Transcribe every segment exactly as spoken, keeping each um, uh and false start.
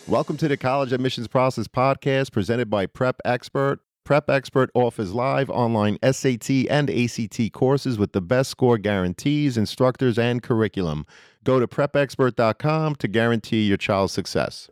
Welcome to the College Admissions Process Podcast presented by Prep Expert. Prep Expert offers live online S A T and A C T courses with the best score guarantees, instructors, and curriculum. Go to prep expert dot com to guarantee your child's success.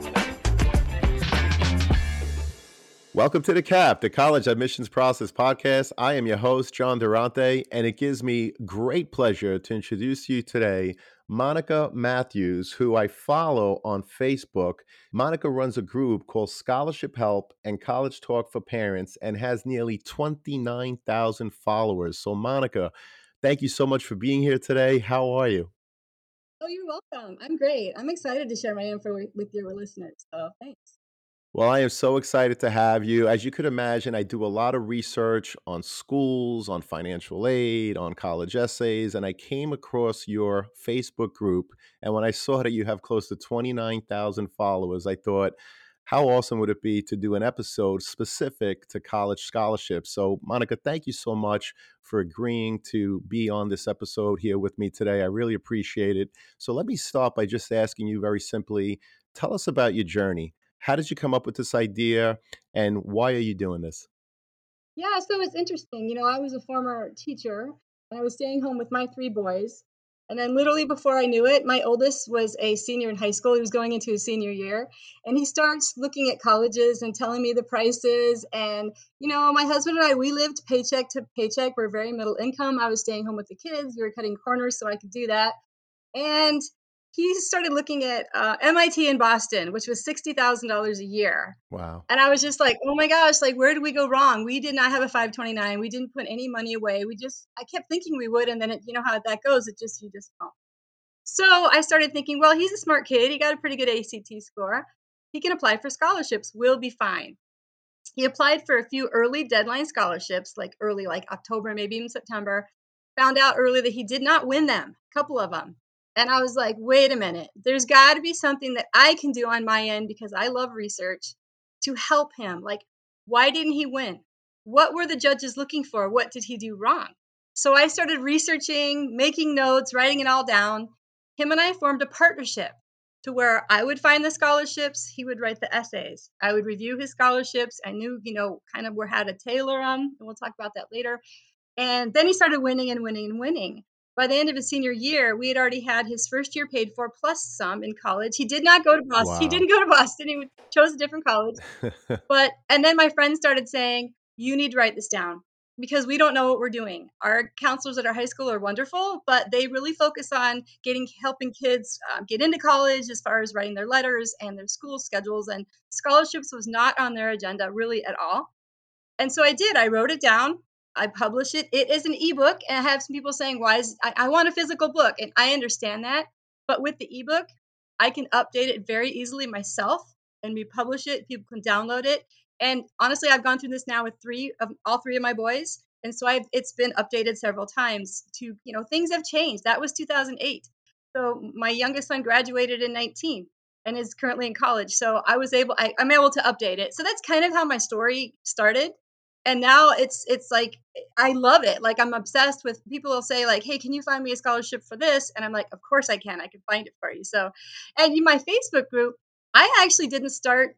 Welcome to the C A P, the College Admissions Process Podcast. I am your host, John Durante, and it gives me great pleasure to introduce you today Monica Matthews, who I follow on Facebook. Monica runs a group called Scholarship Help and College Talk for Parents and has nearly twenty-nine thousand followers. So, Monica, thank you so much for being here today. How are you? Oh, you're welcome. I'm great. I'm excited to share my info with, with your listeners. So thanks. Well, I am so excited to have you. As you could imagine, I do a lot of research on schools, on financial aid, on college essays, and I came across your Facebook group. And when I saw that you have close to twenty-nine thousand followers, I thought, how awesome would it be to do an episode specific to college scholarships? So, Monica, thank you so much for agreeing to be on this episode here with me today. I really appreciate it. So, let me start by just asking you very simply, tell us about your journey. How did you come up with this idea, and why are you doing this? Yeah, so it's interesting. You know, I was a former teacher and I was staying home with my three boys. And then, literally, before I knew it, my oldest was a senior in high school. He was going into his senior year. And he starts looking at colleges and telling me the prices. And, you know, my husband and I, we lived paycheck to paycheck. We're very middle income. I was staying home with the kids. We were cutting corners so I could do that. And he started looking at uh, M I T in Boston, which was sixty thousand dollars a year. Wow. And I was just like, oh my gosh, like, where did we go wrong? We did not have a five twenty-nine. We didn't put any money away. We just, I kept thinking we would. And then, it, you know how that goes. It just, you just don't. So I started thinking, well, he's a smart kid. He got a pretty good A C T score. He can apply for scholarships. We'll be fine. He applied for a few early deadline scholarships, like early, like October, maybe even September. Found out early that he did not win them, a couple of them. And I was like, wait a minute, there's got to be something that I can do on my end because I love research to help him. Like, why didn't he win? What were the judges looking for? What did he do wrong? So I started researching, making notes, writing it all down. Him and I formed a partnership to where I would find the scholarships, he would write the essays. I would review his scholarships. I knew, you know, kind of where how to tailor them, and we'll talk about that later. And then he started winning and winning and winning. By the end of his senior year, we had already had his first year paid for plus some in college. He did not go to Boston. He Wow. didn't go to Boston. He chose a different college. But and then my friends started saying, "You need to write this down because we don't know what we're doing." Our counselors at our high school are wonderful, but they really focus on getting helping kids uh, get into college as far as writing their letters and their school schedules. And scholarships was not on their agenda really at all. And so I did. I wrote it down. I published it. It is an ebook, and I have some people saying, "Why is I, I want a physical book?" And I understand that, but with the ebook, I can update it very easily myself, and we publish it. People can download it. And honestly, I've gone through this now with three of all three of my boys, and so I've it's been updated several times. To you know, things have changed. That was two thousand eight. So my youngest son graduated in nineteen and is currently in college. So I was able, I, I'm able to update it. So that's kind of how my story started, and now it's it's like I love it. Like, I'm obsessed with people will say like, "Hey, can you find me a scholarship for this?" And I'm like, "Of course I can. I can find it for you." So, and in my Facebook group, I actually didn't start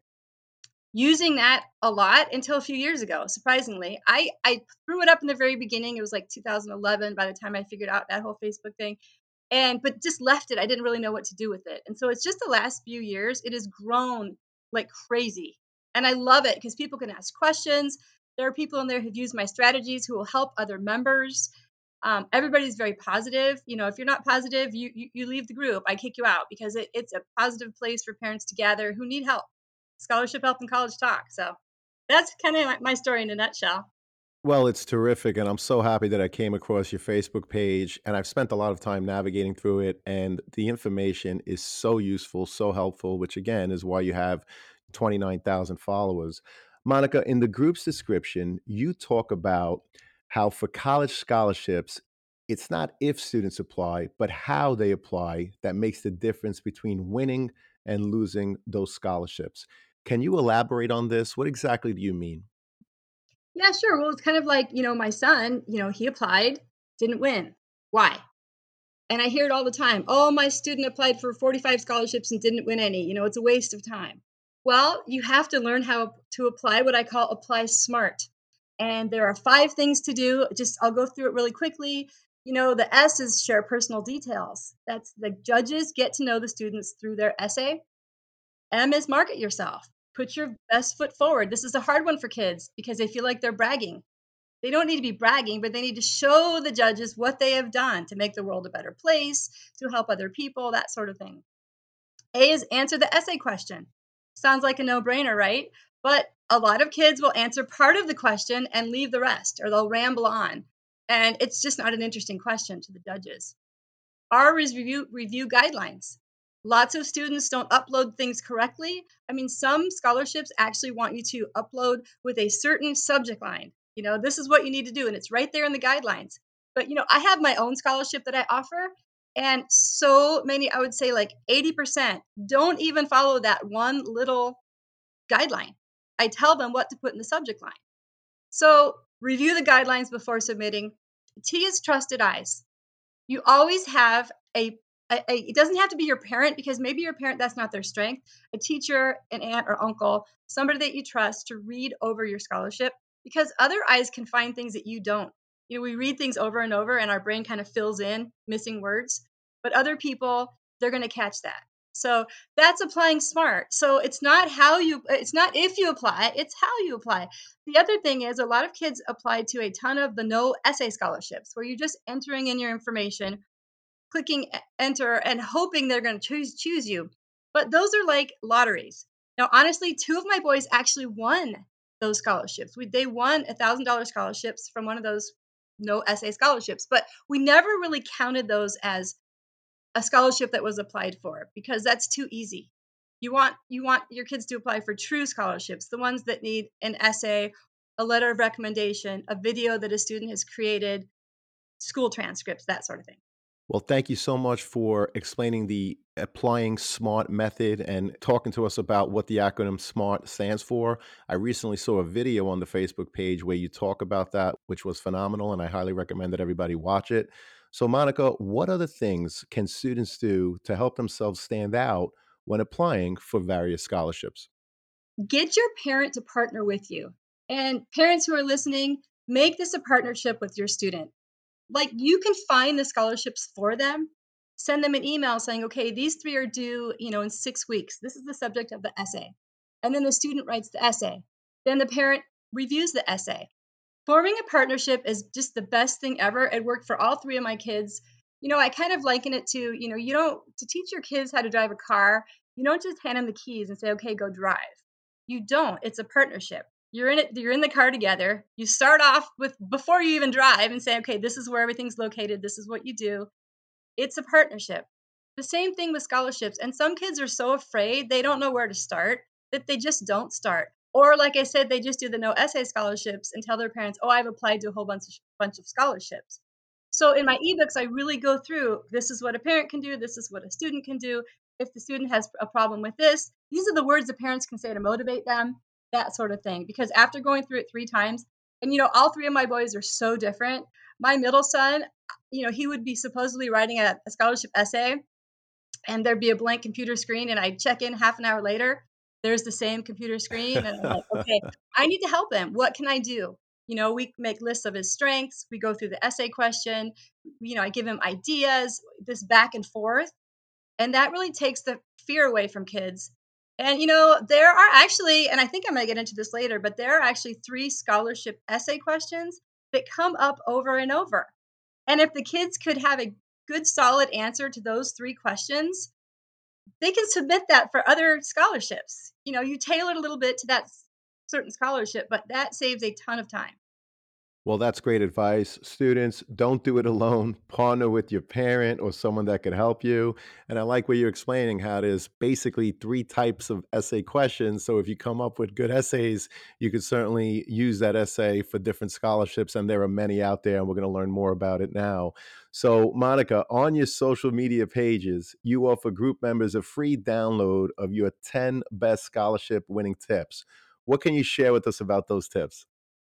using that a lot until a few years ago. Surprisingly, I I threw it up in the very beginning. It was like two thousand eleven by the time I figured out that whole Facebook thing. And but just left it. I didn't really know what to do with it. And so it's just the last few years it has grown like crazy. And I love it because people can ask questions. There are people in there who've used my strategies who will help other members. Um, everybody's very positive. You know, if you're not positive, you, you you leave the group. I kick you out because it, it's a positive place for parents to gather who need help. Scholarship help and college talk. So that's kind of my my story in a nutshell. Well, it's terrific, and I'm so happy that I came across your Facebook page, and I've spent a lot of time navigating through it, and the information is so useful, so helpful, which again is why you have twenty-nine thousand followers. Monica, in the group's description, you talk about how for college scholarships, it's not if students apply, but how they apply that makes the difference between winning and losing those scholarships. Can you elaborate on this? What exactly do you mean? Yeah, sure. Well, it's kind of like, you know, my son, you know, he applied, didn't win. Why? And I hear it all the time. Oh, my student applied for forty-five scholarships and didn't win any. You know, it's a waste of time. Well, you have to learn how to apply what I call apply smart. And there are five things to do. Just I'll go through it really quickly. You know, the S is share personal details. That's the judges get to know the students through their essay. M is market yourself. Put your best foot forward. This is a hard one for kids because they feel like they're bragging. They don't need to be bragging, but they need to show the judges what they have done to make the world a better place, to help other people, that sort of thing. A is answer the essay question. Sounds like a no brainer, right? But a lot of kids will answer part of the question and leave the rest, or they'll ramble on. And it's just not an interesting question to the judges. R is review, review guidelines. Lots of students don't upload things correctly. I mean, some scholarships actually want you to upload with a certain subject line. You know, this is what you need to do, and it's right there in the guidelines. But, you know, I have my own scholarship that I offer, and so many, I would say like eighty percent, don't even follow that one little guideline. I tell them what to put in the subject line. So review the guidelines before submitting. T is trusted eyes. You always have a, a, a it doesn't have to be your parent, because maybe your parent, that's not their strength. A teacher, an aunt or uncle, somebody that you trust to read over your scholarship, because other eyes can find things that you don't. You know, we read things over and over and our brain kind of fills in missing words, but other people, they're going to catch that. So that's applying smart. So it's not how you it's not if you apply, it's how you apply. The other thing is, a lot of kids apply to a ton of the no essay scholarships, where you're just entering in your information, clicking e- enter, and hoping they're going to choose choose you. But those are like lotteries. Now, honestly, two of my boys actually won those scholarships. We, they won a thousand dollar scholarships from one of those no essay scholarships, but we never really counted those as a scholarship that was applied for, because that's too easy. You want you want your kids to apply for true scholarships, the ones that need an essay, a letter of recommendation, a video that a student has created, school transcripts, that sort of thing. Well, thank you so much for explaining the applying SMART method and talking to us about what the acronym SMART stands for. I recently saw a video on the Facebook page where you talk about that, which was phenomenal, and I highly recommend that everybody watch it. So, Monica, what other things can students do to help themselves stand out when applying for various scholarships? Get your parent to partner with you. And parents who are listening, make this a partnership with your student. Like, you can find the scholarships for them, send them an email saying, okay, these three are due, you know, in six weeks. This is the subject of the essay. And then the student writes the essay. Then the parent reviews the essay. Forming a partnership is just the best thing ever. It worked for all three of my kids. You know, I kind of liken it to, you know, you don't, to teach your kids how to drive a car, you don't just hand them the keys and say, okay, go drive. You don't. It's a partnership. You're in it, you're in the car together. You start off with, before you even drive, and say, okay, this is where everything's located. This is what you do. It's a partnership. The same thing with scholarships. And some kids are so afraid, they don't know where to start, that they just don't start. Or, like I said, they just do the no essay scholarships and tell their parents, oh, I've applied to a whole bunch of, bunch of scholarships. So in my ebooks, I really go through, this is what a parent can do, this is what a student can do. If the student has a problem with this, these are the words the parents can say to motivate them, that sort of thing. Because after going through it three times, and you know, all three of my boys are so different. My middle son, you know, he would be supposedly writing a, a scholarship essay, and there'd be a blank computer screen, and I'd check in half an hour later, there's the same computer screen, and I'm like, okay, I need to help him. What can I do? You know, we make lists of his strengths. We go through the essay question. You know, I give him ideas, this back and forth, and that really takes the fear away from kids. And you know, there are actually, and I think I'm going to get into this later, but there are actually three scholarship essay questions that come up over and over. And if the kids could have a good, solid answer to those three questions, they can submit that for other scholarships. You know, you tailor it a little bit to that certain scholarship, but that saves a ton of time. Well, that's great advice. Students, don't do it alone. Partner with your parent or someone that could help you. And I like what you're explaining how there's basically three types of essay questions. So if you come up with good essays, you could certainly use that essay for different scholarships. And there are many out there, and we're going to learn more about it now. So, Monica, on your social media pages, you offer group members a free download of your ten best scholarship winning tips. What can you share with us about those tips?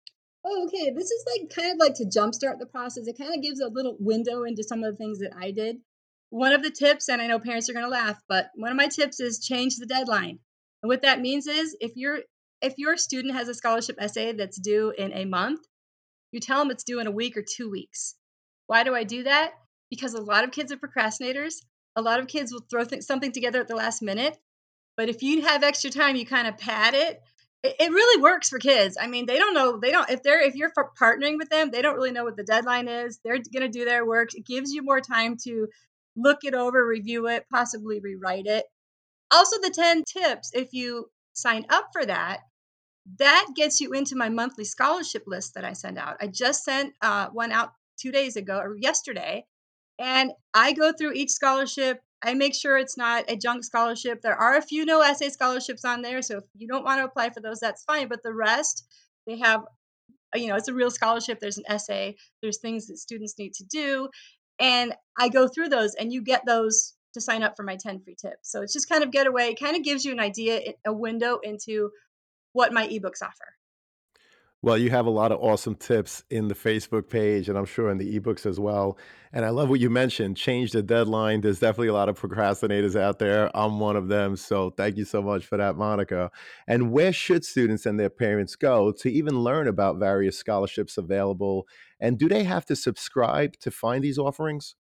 Oh, okay. This is like kind of like to jumpstart the process. It kind of gives a little window into some of the things that I did. One of the tips, and I know parents are going to laugh, but one of my tips is change the deadline. And what that means is if your if your student has a scholarship essay that's due in a month, you tell them it's due in a week or two weeks. Why do I do that? Because a lot of kids are procrastinators. A lot of kids will throw th- something together at the last minute, but if you have extra time, you kind of pad it. It, it really works for kids. I mean, they don't know, they don't, if they're, if you're f- partnering with them, they don't really know what the deadline is. They're going to do their work. It gives you more time to look it over, review it, possibly rewrite it. Also, the ten tips, if you sign up for that, that gets you into my monthly scholarship list that I send out. I just sent uh, one out two days ago or yesterday, and I go through each scholarship. I make sure it's not a junk scholarship. There are a few no essay scholarships on there. So if you don't want to apply for those, that's fine. But the rest, they have, uh, you know, it's a real scholarship. There's an essay, there's things that students need to do. And I go through those, and you get those to sign up for my ten free tips. So it's just kind of getaway. It kind of gives you an idea, a window into what my ebooks offer. Well, you have a lot of awesome tips in the Facebook page, and I'm sure in the ebooks as well. And I love what you mentioned, change the deadline. There's definitely a lot of procrastinators out there. I'm one of them. So thank you so much for that, Monica. And where should students and their parents go to even learn about various scholarships available? And do they have to subscribe to find these offerings?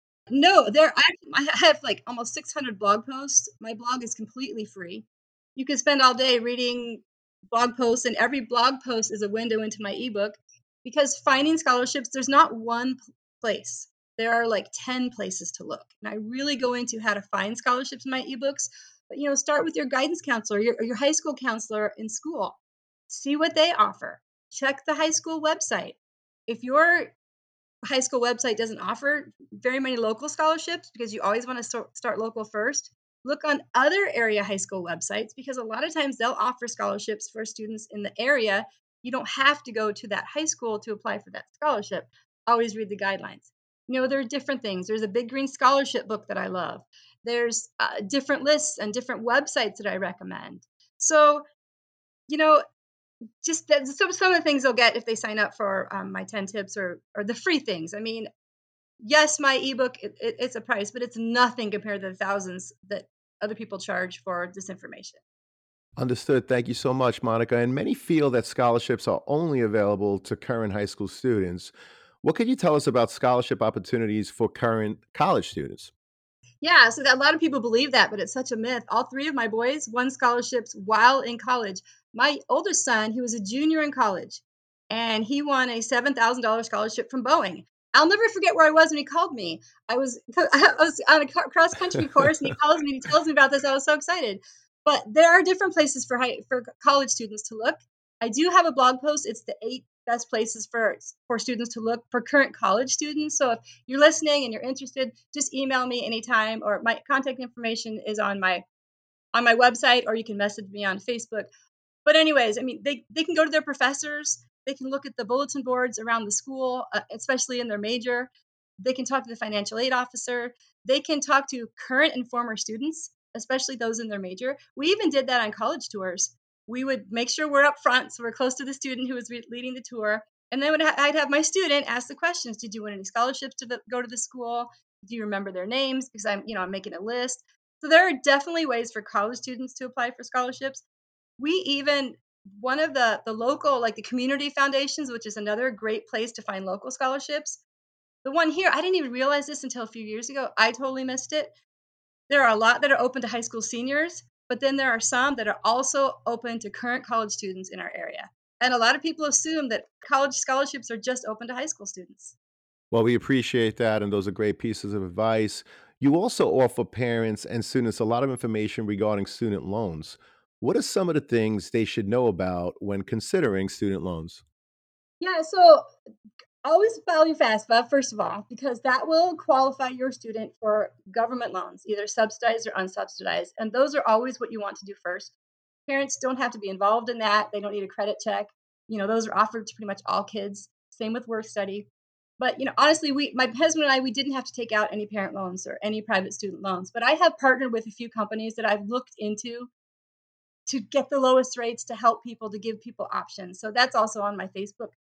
No, there I I have, like, almost six hundred blog posts. My blog is completely free. You can spend all day reading blog posts, and every blog post is a window into my ebook, because finding scholarships, there's not one p place. There are, like, ten places to look, and I really go into how to find scholarships in my ebooks. But, you know, start with your guidance counselor, your or your high school counselor in school. See what they offer. Check the high school website. If your high school website doesn't offer very many local scholarships, because you always want to start, start local first. Look on other area high school websites, because a lot of times they'll offer scholarships for students in the area. You don't have to go to that high school to apply for that scholarship. Always read the guidelines. You know, there are different things. There's a Big Green Scholarship book that I love. There's uh, different lists and different websites that I recommend. So, you know, just that, some, some of the things they'll get if they sign up for um, my ten tips, or, or the free things. I mean, yes, my ebook, it, it, it's a price, but it's nothing compared to the thousands that other people charge for this information. Understood. Thank you so much, Monica. And many feel that scholarships are only available to current high school students. What can you tell us about scholarship opportunities for current college students? Yeah, so that a lot of people believe that, but it's such a myth. All three of my boys won scholarships while in college. My oldest son, he was a junior in college, and he won a seven thousand dollars scholarship from Boeing. I'll never forget where I was when he called me. I was I was on a cross country course, and he calls me and he tells me about this. I was so excited. But there are different places for high, for college students to look. I do have a blog post. It's the eight best places for for students to look for current college students. So if you're listening and you're interested, just email me anytime, or my contact information is on my on my website, or you can message me on Facebook. But anyways, I mean, they they can go to their professors. They can look at the bulletin boards around the school, uh, especially in their major. They can talk to the financial aid officer. They can talk to current and former students, especially those in their major. We even did that on college tours. We would make sure we're up front, so we're close to the student who was re- leading the tour. And then would ha- I'd have my student ask the questions: Did you win any scholarships to the, go to the school? Do you remember their names? Because I'm, you know, I'm making a list. So there are definitely ways for college students to apply for scholarships. We even, one of the the local, like the community foundations, which is another great place to find local scholarships. The one here, I didn't even realize this until a few years ago. I totally missed it. There are a lot that are open to high school seniors, but then there are some that are also open to current college students in our area. And a lot of people assume that college scholarships are just open to high school students. Well, we appreciate that, and those are great pieces of advice. You also offer parents and students a lot of information regarding student loans. What are some of the things they should know about when considering student loans? Yeah, so always value FAFSA, first of all, because that will qualify your student for government loans, either subsidized or unsubsidized. And those are always what you want to do first. Parents don't have to be involved in that. They don't need a credit check. You know, those are offered to pretty much all kids. Same with work study. But you know, honestly, we my husband and I we didn't have to take out any parent loans or any private student loans. But I have partnered with a few companies that I've looked into to get the lowest rates, to help people, to give people options. So that's also on my Facebook.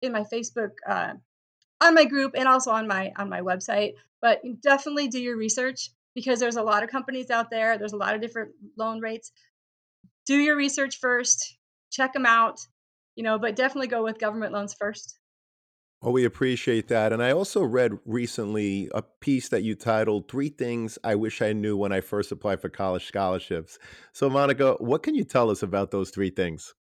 in my Facebook, uh, on my group and also on my on my website. But definitely do your research because there's a lot of companies out there. There's a lot of different loan rates. Do your research first, check them out, you know, but definitely go with government loans first. Well, we appreciate that. And I also read recently a piece that you titled Three Things I Wish I Knew When I First Applied for College Scholarships. So, Monica, what can you tell us about those three things?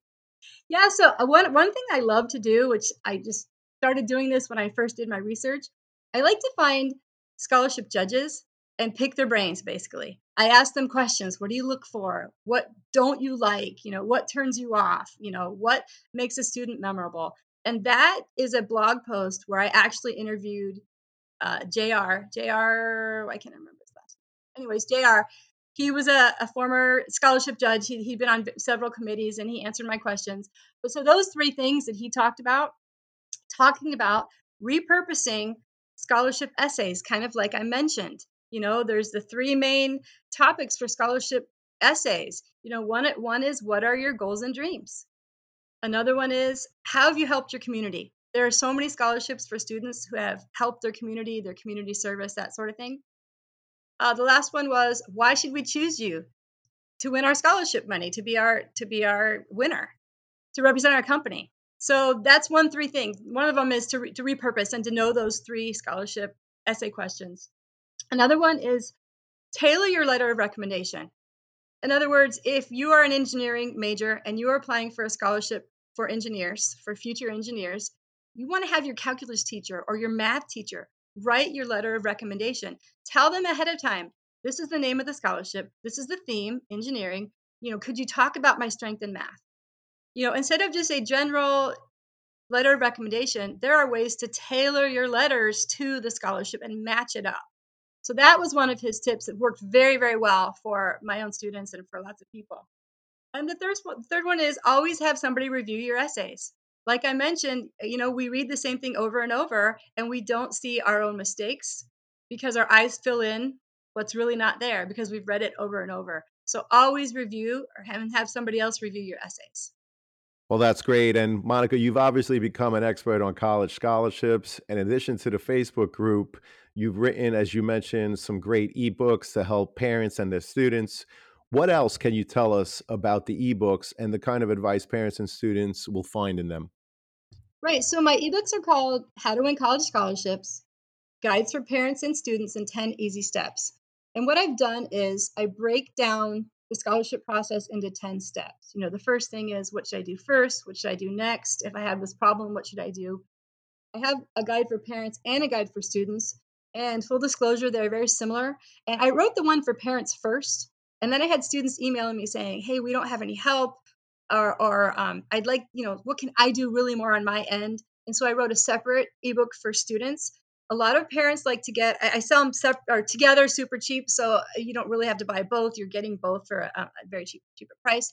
Yeah, so uh, one one thing I love to do, which I just started doing this when I first did my research, I like to find scholarship judges and pick their brains basically. I ask them questions. What do you look for? What don't you like? You know, what turns you off? You know, what makes a student memorable? And that is a blog post where I actually interviewed uh, J R. J R, I can't remember his last name. Anyways, J R, he was a, a former scholarship judge. He, he'd been on several committees and he answered my questions. But so those three things that he talked about, talking about repurposing scholarship essays, kind of like I mentioned. You know, there's the three main topics for scholarship essays. You know, one one is what are your goals and dreams? Another one is how have you helped your community? There are so many scholarships for students who have helped their community, their community service, that sort of thing. Uh, the last one was why should we choose you to win our scholarship money, to be our to be our winner, to represent our company. So that's one three things. One of them is to re- to repurpose and to know those three scholarship essay questions. Another one is tailor your letter of recommendation. In other words, if you are an engineering major and you are applying for a scholarship for engineers, for future engineers, you want to have your calculus teacher or your math teacher write your letter of recommendation. Tell them ahead of time, this is the name of the scholarship, this is the theme, engineering. You know, could you talk about my strength in math? You know, instead of just a general letter of recommendation, there are ways to tailor your letters to the scholarship and match it up. So that was one of his tips that worked very, very well for my own students and for lots of people. And the third one, third one is always have somebody review your essays. Like I mentioned, you know, we read the same thing over and over and we don't see our own mistakes because our eyes fill in what's really not there because we've read it over and over. So always review or have, have somebody else review your essays. Well, that's great. And Monica, you've obviously become an expert on college scholarships. In addition to the Facebook group, you've written, as you mentioned, some great ebooks to help parents and their students. What else can you tell us about the ebooks and the kind of advice parents and students will find in them? Right. So my ebooks are called How to Win College Scholarships, Guides for Parents and Students in ten Easy Steps. And what I've done is I break down the scholarship process into ten steps. You know, the first thing is what should I do first? What should I do next? If I have this problem, what should I do? I have a guide for parents and a guide for students. And full disclosure, they're very similar. And I wrote the one for parents first. And then I had students emailing me saying, hey, we don't have any help. Or, or um, I'd like, you know, what can I do really more on my end? And so I wrote a separate ebook for students. A lot of parents like to get, I, I sell them sep- or together super cheap. So you don't really have to buy both. You're getting both for a, a very cheap, cheaper price.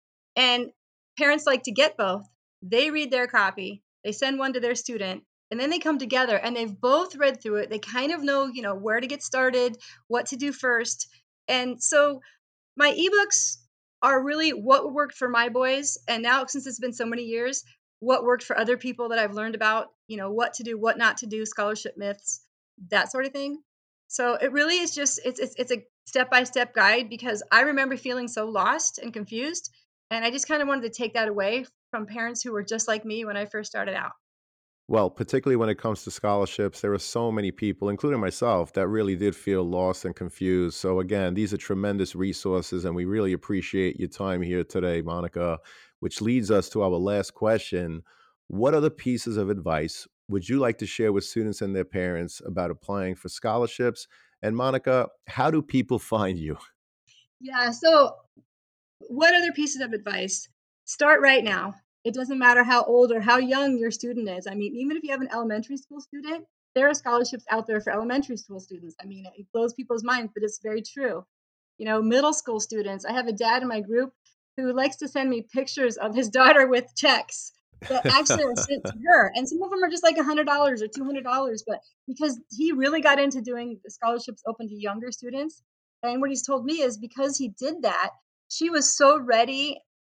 And parents like to get both. They read their copy, they send one to their student, and then they come together and they've both read through it. They kind of know, you know, where to get started, what to do first. And so my ebooks are really what worked for my boys. And now, since it's been so many years, what worked for other people that I've learned about, you know, what to do, what not to do, scholarship myths, that sort of thing. So it really is just it's it's, it's a step by step guide because I remember feeling so lost and confused, and I just kind of wanted to take that away from parents who were just like me when I first started out. Well, particularly when it comes to scholarships, there are so many people, including myself, that really did feel lost and confused. So, again, these are tremendous resources, and we really appreciate your time here today, Monica, which leads us to our last question. What other pieces of advice would you like to share with students and their parents about applying for scholarships? And, Monica, how do people find you? Yeah. So what other pieces of advice? Start right now. It doesn't matter how old or how young your student is. I mean, even if you have an elementary school student, there are scholarships out there for elementary school students. I mean, it blows people's minds, but it's very true. You know, middle school students. I have a dad in my group who likes to send me pictures of his daughter with checks that actually are sent to her. And some of them are just like one hundred dollars or two hundred dollars. But because he really got into doing the scholarships open to younger students. And what he's told me is because he did that, she was so ready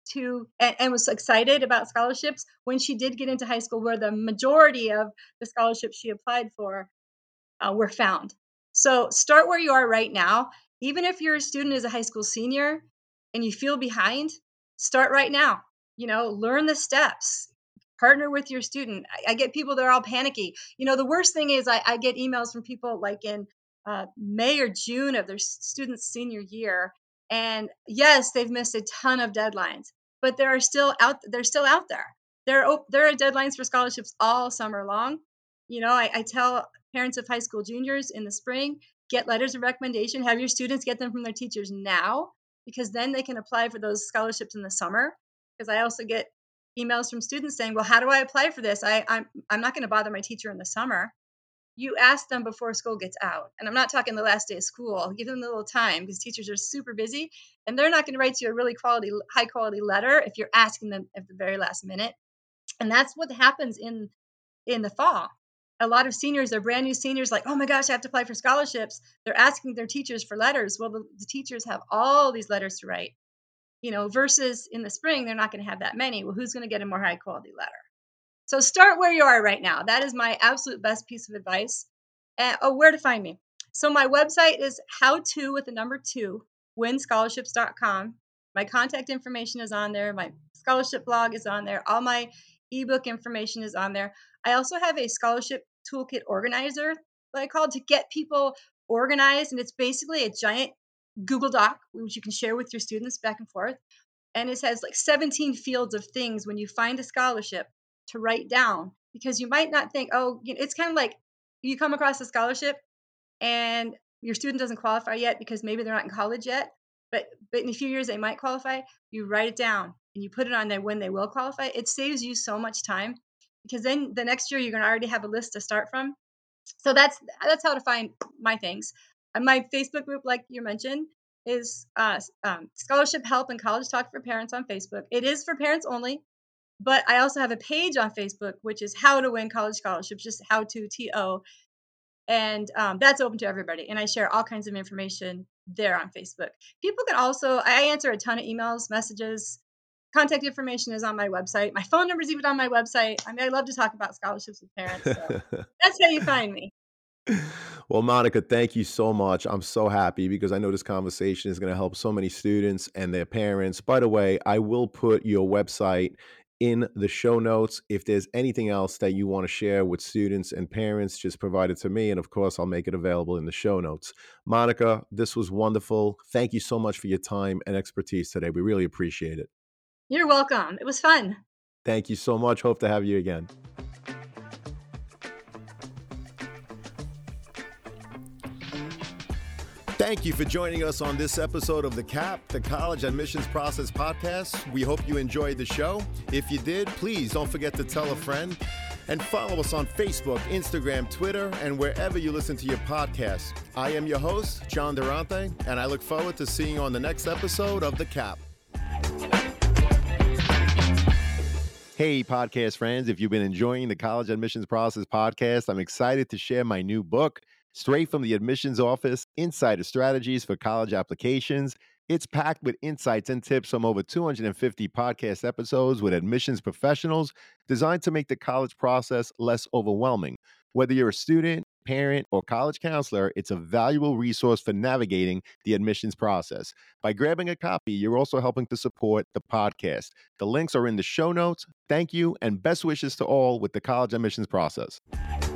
to and, and was excited about scholarships when she did get into high school, where the majority of the scholarships she applied for uh, were found. So start where you are right now. Even if your student is a high school senior and you feel behind, start right now. You know, learn the steps. Partner with your student. I, I get people that are all panicky. You know, the worst thing is I, I get emails from people like in uh, May or June of their student's senior year, and yes, they've missed a ton of deadlines, but there are still out. They're still out there. There are there are deadlines for scholarships all summer long. You know, I, I tell parents of high school juniors in the spring, get letters of recommendation, have your students get them from their teachers now, because then they can apply for those scholarships in the summer. Because I also get emails from students saying, well, how do I apply for this? I, I'm, I'm not going to bother my teacher in the summer. You ask them before school gets out. And I'm not talking the last day of school. Give them a little time, because teachers are super busy and they're not going to write you a really quality, high quality letter if you're asking them at the very last minute. And that's what happens in in the fall. A lot of seniors are brand new seniors, like, oh my gosh, I have to apply for scholarships. They're asking their teachers for letters. Well, the, the teachers have all these letters to write, you know, versus in the spring, they're not going to have that many. Well, who's going to get a more high quality letter? So start where you are right now. That is my absolute best piece of advice. Uh, oh, where to find me. So my website is how to with the number two, win scholarships dot com. My contact information is on there. My scholarship blog is on there. All my ebook information is on there. I also have a scholarship toolkit organizer that I call to get people organized. And it's basically a giant Google Doc, which you can share with your students back and forth. And it has like seventeen fields of things when you find a scholarship to write down, because you might not think, oh, you know, it's kind of like you come across a scholarship and your student doesn't qualify yet because maybe they're not in college yet, but but in a few years they might qualify. You write it down and you put it on there when they will qualify. It saves you so much time, because then the next year you're going to already have a list to start from. So that's that's how to find my things. And my Facebook group, like you mentioned, is uh, um, Scholarship Help and College Talk for Parents on Facebook. It is for parents only, but I also have a page on Facebook, which is How to Win College Scholarships, just How to T O, and um, that's open to everybody. And I share all kinds of information there on Facebook. People can also, I answer a ton of emails, messages. Contact information is on my website. My phone number is even on my website. I mean, I love to talk about scholarships with parents. So that's how you find me. Well, Monica, thank you so much. I'm so happy because I know this conversation is going to help so many students and their parents. By the way, I will put your website in the show notes. If there's anything else that you want to share with students and parents, just provide it to me. And of course, I'll make it available in the show notes. Monica, this was wonderful. Thank you so much for your time and expertise today. We really appreciate it. You're welcome. It was fun. Thank you so much. Hope to have you again. Thank you for joining us on this episode of The C A P, the College Admissions Process Podcast. We hope you enjoyed the show. If you did, please don't forget to tell a friend and follow us on Facebook, Instagram, Twitter, and wherever you listen to your podcasts. I am your host, John Durante, and I look forward to seeing you on the next episode of The C A P. Hey, podcast friends, if you've been enjoying the College Admissions Process Podcast, I'm excited to share my new book, Straight from the Admissions Office, Insider Strategies for College Applications. It's packed with insights and tips from over two hundred fifty podcast episodes with admissions professionals designed to make the college process less overwhelming. Whether you're a student, parent, or college counselor, it's a valuable resource for navigating the admissions process. By grabbing a copy, you're also helping to support the podcast. The links are in the show notes. Thank you, and best wishes to all with the college admissions process.